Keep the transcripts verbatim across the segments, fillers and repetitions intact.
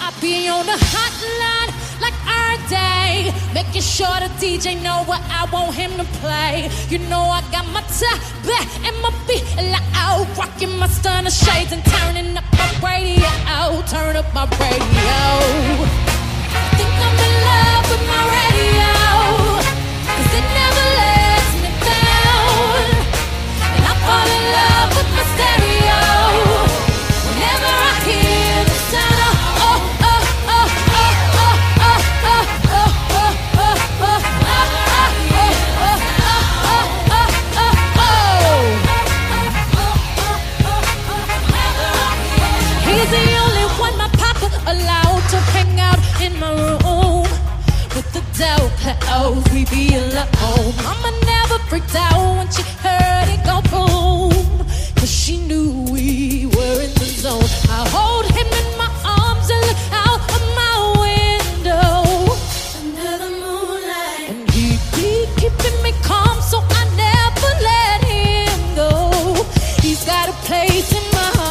I be on the hotline like our day, making sure the D J know what I want him to play. You know I got my top back and my feet loud, rocking my stunner shades and turning up my radio. Turn up my radio. I think I'm in love with my radio, 'cause it never lets me down. And I fall in love with my stereo whenever I hear the sound of oh, oh, oh, oh, oh, oh, oh, oh, oh, oh, oh, oh, oh. He's the only one my papa allowed to hang out in my room with the dope clothes. We be alone. Mama never freaked out when she heard it go boom, 'cause she knew we were in the zone. I hold him in my arms and look out of my window under the moonlight, and he be keeping me calm, so I never let him go. He's got a place in my heart.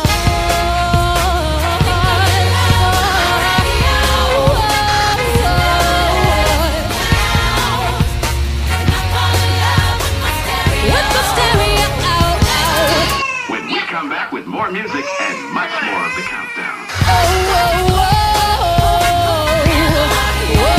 Come back with more music and much more of the countdown. Oh, oh, oh, oh, oh.